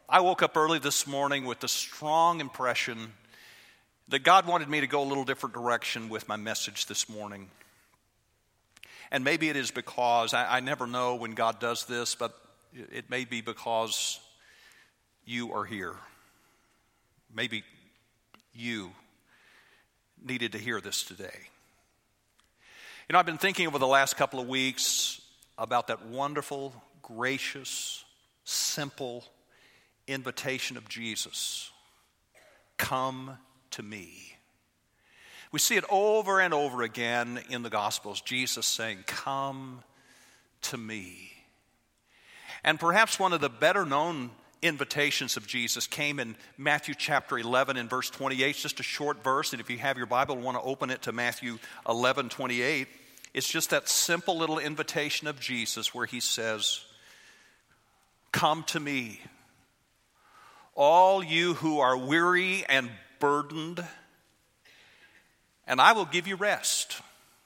I woke up early this morning with the strong impression that God wanted me to go a little different direction with my message this morning. And maybe it is because, I never know when God does this, but it may be because you are here. Maybe you needed to hear this today. You know, I've been thinking over the last couple of weeks about that wonderful, gracious, simple invitation of Jesus. Come to me. We see it over and over again in the Gospels, Jesus saying, come to me. And perhaps one of the better known invitations of Jesus came in Matthew chapter 11 and verse 28. It's just a short verse, and if you have your Bible and want to open it to Matthew 11:28, it's just that simple little invitation of Jesus where he says, come to me, all you who are weary and burdened, and I will give you rest.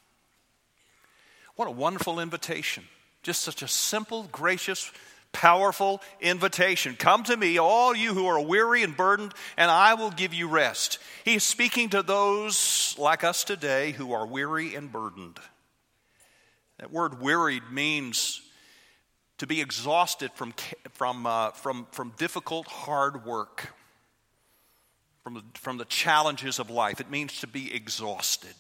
What a wonderful invitation. Just such a simple, gracious, powerful invitation. Come to me, all you who are weary and burdened, and I will give you rest. He is speaking to those like us today who are weary and burdened. That word wearied means to be exhausted from difficult, hard work, from the challenges of life. It means to be exhausted.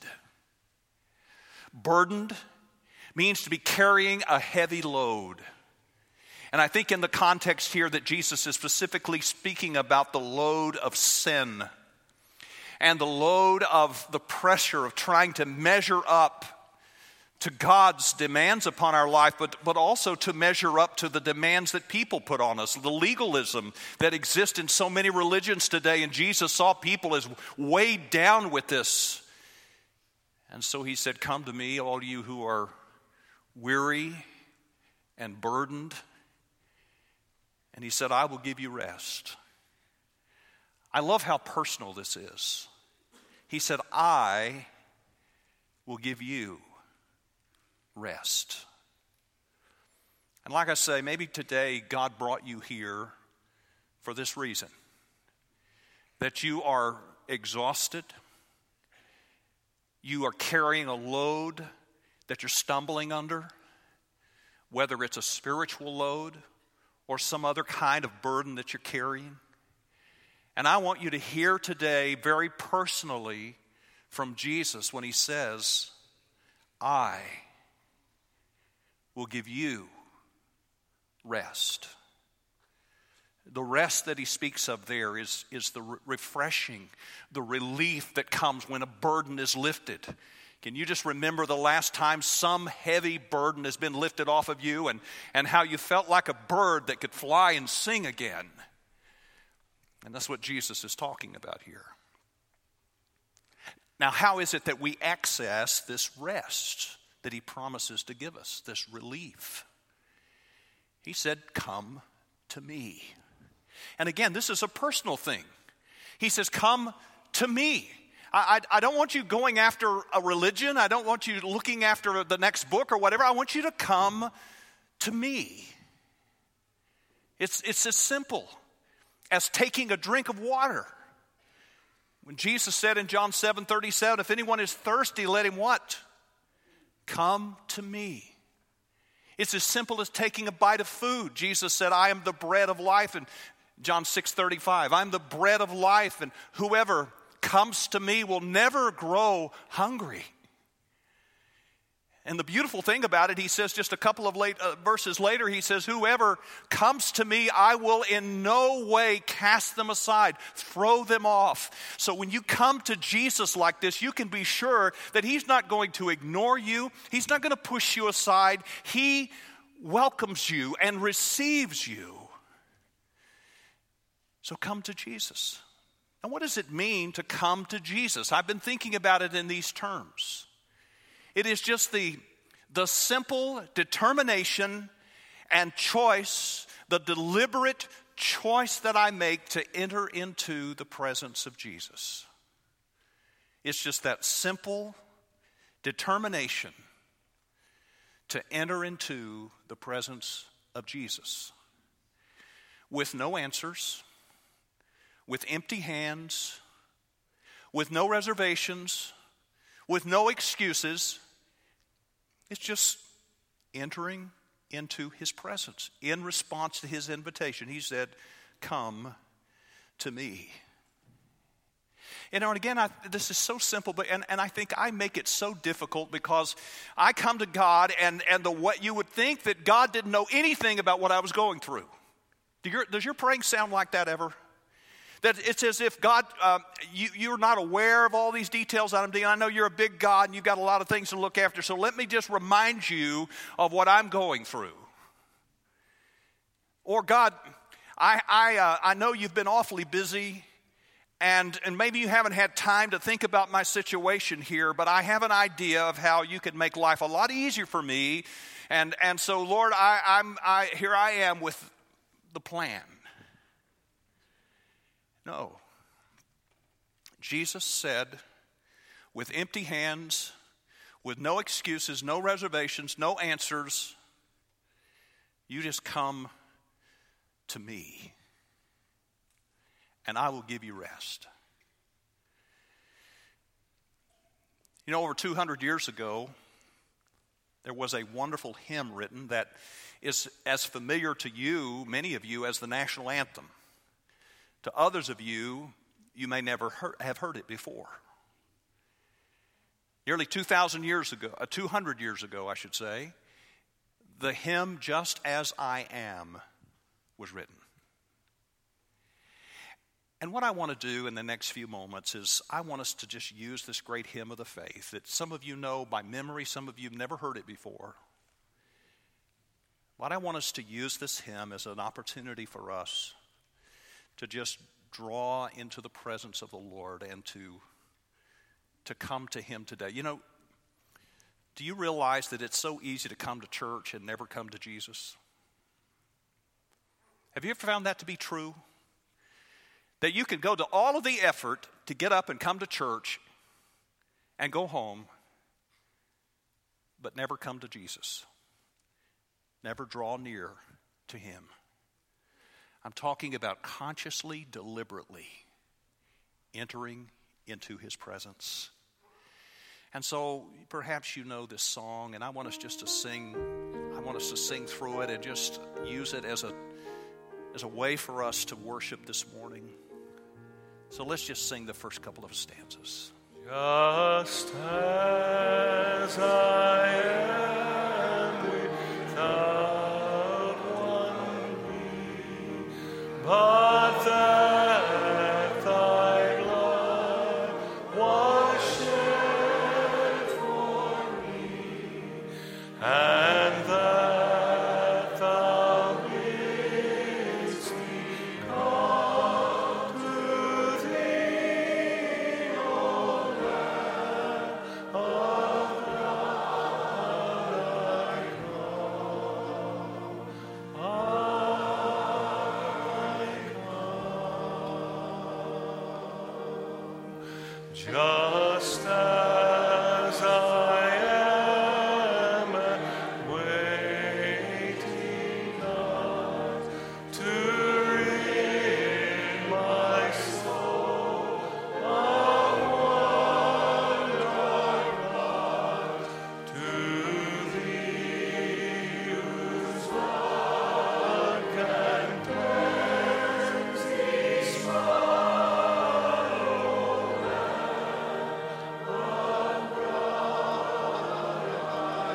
Burdened means to be carrying a heavy load. And I think in the context here that Jesus is specifically speaking about the load of sin and the load of the pressure of trying to measure up to God's demands upon our life, but also to measure up to the demands that people put on us, the legalism that exists in so many religions today. And Jesus saw people as weighed down with this. And so he said, come to me, all you who are weary and burdened. And he said, I will give you rest. I love how personal this is. He said, I will give you rest. And like I say, maybe today God brought you here for this reason. That you are exhausted. You are carrying a load that you're stumbling under. Whether it's a spiritual load or some other kind of burden that you're carrying. And I want you to hear today very personally from Jesus when he says, I will give you rest. The rest that he speaks of there is the refreshing, the relief that comes when a burden is lifted. Can you just remember the last time some heavy burden has been lifted off of you and how you felt like a bird that could fly and sing again? And that's what Jesus is talking about here. Now, how is it that we access this rest that he promises to give us, this relief? He said, come to me. And again, this is a personal thing. He says, come to me. I don't want you going after a religion. I don't want you looking after the next book or whatever. I want you to come to me. It's as simple as taking a drink of water. When Jesus said in John 7:37, if anyone is thirsty, let him what? Come to me. It's as simple as taking a bite of food. Jesus said, I am the bread of life. And John 6:35, I'm the bread of life, and whoever comes to me will never grow hungry. And the beautiful thing about it, he says just a couple of verses later, he says, whoever comes to me, I will in no way cast them aside, throw them off. So when you come to Jesus like this, you can be sure that he's not going to ignore you. He's not going to push you aside. He welcomes you and receives you. So come to Jesus. And what does it mean to come to Jesus? I've been thinking about it in these terms. It is just the simple determination and choice, the deliberate choice that I make to enter into the presence of Jesus. It's just that simple determination to enter into the presence of Jesus. with no answers, with empty hands, with no reservations, with no excuses. It's just entering into his presence in response to his invitation. He said, "Come to me." And again, this is so simple, but and I think I make it so difficult because I come to God and what you would think that God didn't know anything about what I was going through. Does your praying sound like that ever? That it's as if God, you're not aware of all these details that I'm doing. I know you're a big God and you've got a lot of things to look after, so let me just remind you of what I'm going through. Or God, I know you've been awfully busy, and maybe you haven't had time to think about my situation here, but I have an idea of how you could make life a lot easier for me. And so, Lord, here I am with the plan. No. Jesus said, with empty hands, with no excuses, no reservations, no answers, you just come to me, and I will give you rest. You know, over 200 years ago, there was a wonderful hymn written that is as familiar to you, many of you, as the national anthem. To others of you, you may never have heard it before. Nearly 200 years ago, I should say, the hymn "Just As I Am" was written. And what I want to do in the next few moments is I want us to just use this great hymn of the faith that some of you know by memory, some of you have never heard it before. But I want us to use this hymn as an opportunity for us to just draw into the presence of the Lord and to come to him today. You know, do you realize that it's so easy to come to church and never come to Jesus? Have you ever found that to be true? That you can go to all of the effort to get up and come to church and go home, but never come to Jesus. Never draw near to him. I'm talking about consciously, deliberately entering into his presence. And so perhaps you know this song, and I want us just to sing. I want us to sing through it and just use it as a way for us to worship this morning. So let's just sing the first couple of stanzas. Just as I am without one plea, but that thy blood was shed for me, and that thou bidst me come to thee, O Lamb of God, I come, just as I am waiting not to rid my soul of wonder brought to thee, whose blood can cleanse these spots, O Lamb of God, I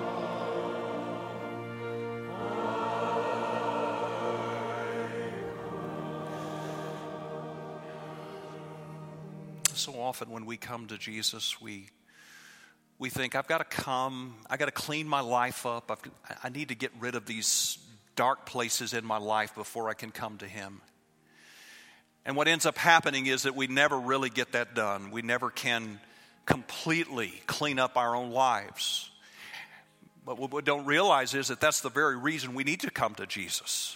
So often when we come to Jesus, we think, I've got to come, I've got to clean my life up, I need to get rid of these dark places in my life before I can come to him. And what ends up happening is that we never really get that done. We never can completely clean up our own lives. But what we don't realize is that that's the very reason we need to come to Jesus.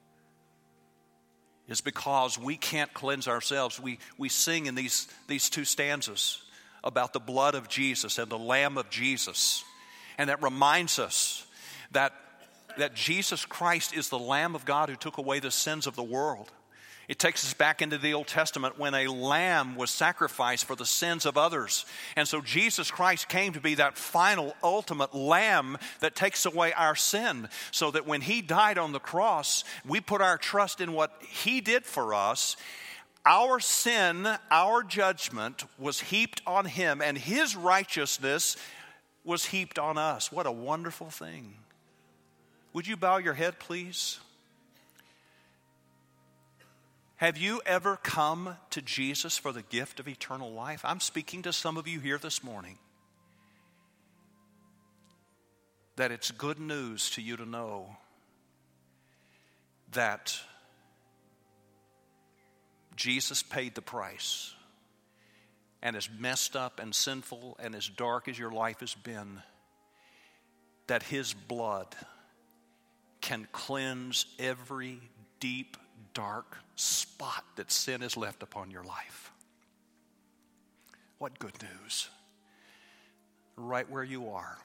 Is because we can't cleanse ourselves. We sing in these two stanzas about the blood of Jesus and the Lamb of Jesus. And that reminds us that that Jesus Christ is the Lamb of God who took away the sins of the world. It takes us back into the Old Testament when a lamb was sacrificed for the sins of others. And so Jesus Christ came to be that final, ultimate lamb that takes away our sin, so that when he died on the cross, we put our trust in what he did for us. Our sin, our judgment was heaped on him, and his righteousness was heaped on us. What a wonderful thing. Would you bow your head, please? Have you ever come to Jesus for the gift of eternal life? I'm speaking to some of you here this morning that it's good news to you to know that Jesus paid the price. And as messed up and sinful and as dark as your life has been, that his blood can cleanse every deep, dark spot that sin has left upon your life. What good news. Right where you are,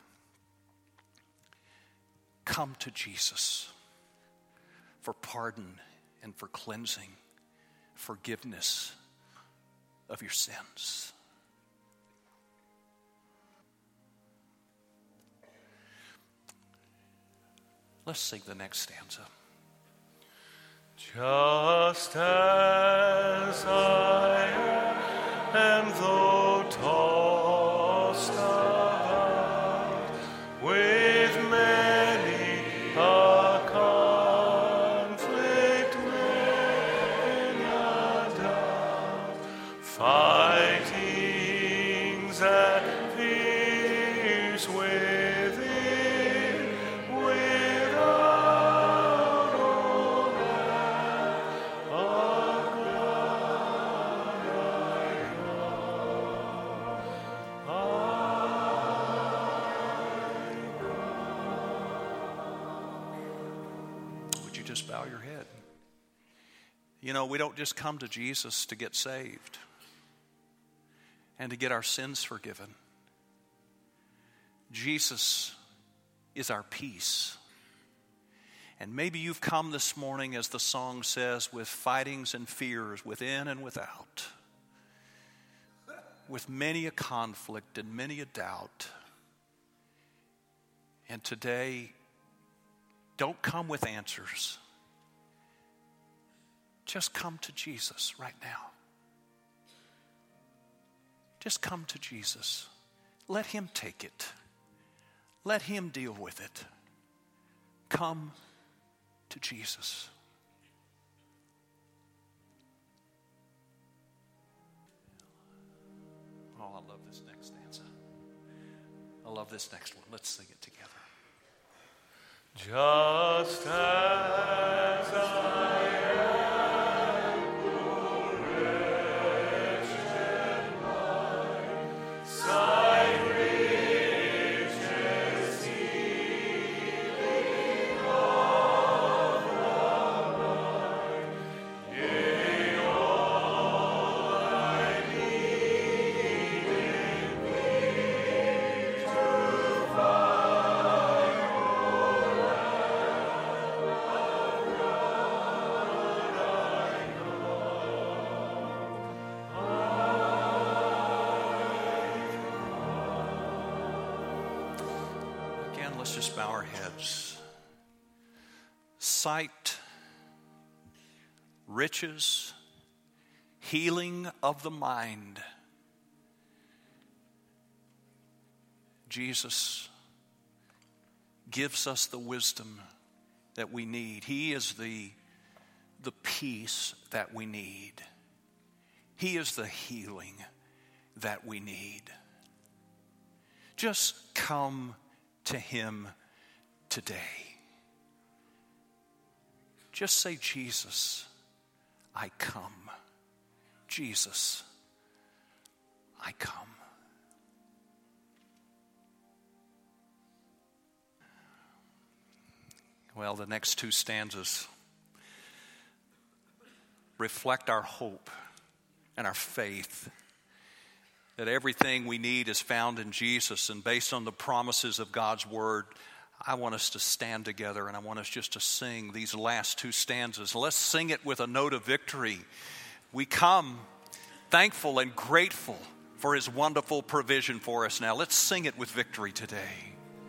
come to Jesus for pardon and for cleansing, forgiveness of your sins. Let's sing the next stanza. Just as I am, though tossed about with many a conflict, many a doubt, fightings and fears within, without, oh, Would you just bow your head? You know, we don't just come to Jesus to get saved and to get our sins forgiven. Jesus is our peace. And maybe you've come this morning, as the song says, with fightings and fears within and without, with many a conflict and many a doubt. And today, don't come with answers. Just come to Jesus right now. Just come to Jesus. Let him take it. Let him deal with it. Come to Jesus. Oh, I love this next stanza. I love this next one. Let's sing it together. just as I am, poor, wretched, my sight reaches healing of the mind. Yea, all I need in thee to find, Again, let's just bow our heads. Sight, riches, healing of the mind. Jesus gives us the wisdom that we need. He is the peace that we need. He is the healing that we need. Just come to him today. Just say, Jesus, I come. Jesus, I come. Well, the next two stanzas reflect our hope and our faith that everything we need is found in Jesus, and based on the promises of God's word, I want us to stand together, and I want us just to sing these last two stanzas. Let's sing it with a note of victory. We come thankful and grateful for His wonderful provision for us now. Let's sing it with victory today.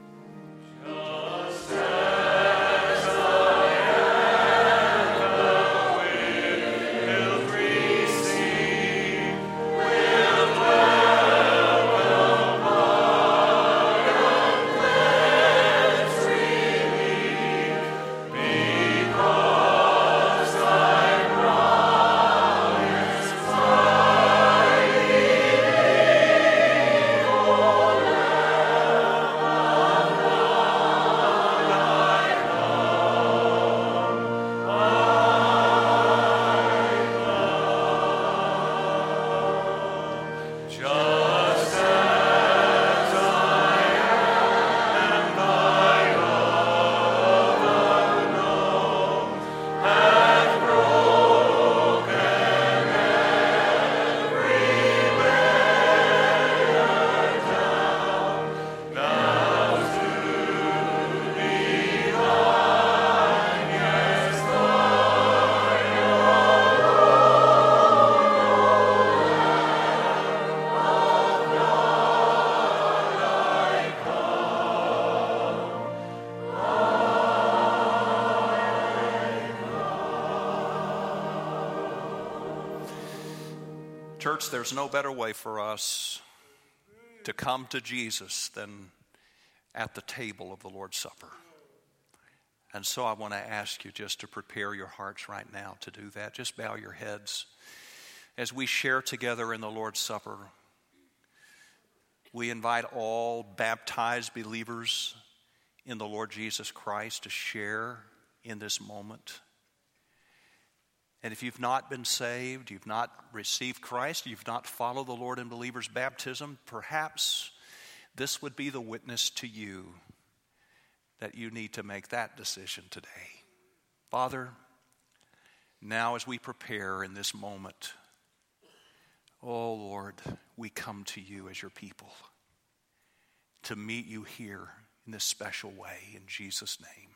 Church, there's no better way for us to come to Jesus than at the table of the Lord's Supper. And so I want to ask you just to prepare your hearts right now to do that. Just bow your heads. As we share together in the Lord's Supper, we invite all baptized believers in the Lord Jesus Christ to share in this moment. And if you've not been saved, you've not received Christ, you've not followed the Lord in believer's baptism, perhaps this would be the witness to you that you need to make that decision today. Father, now as we prepare in this moment, oh Lord, we come to you as your people to meet you here in this special way in Jesus' name.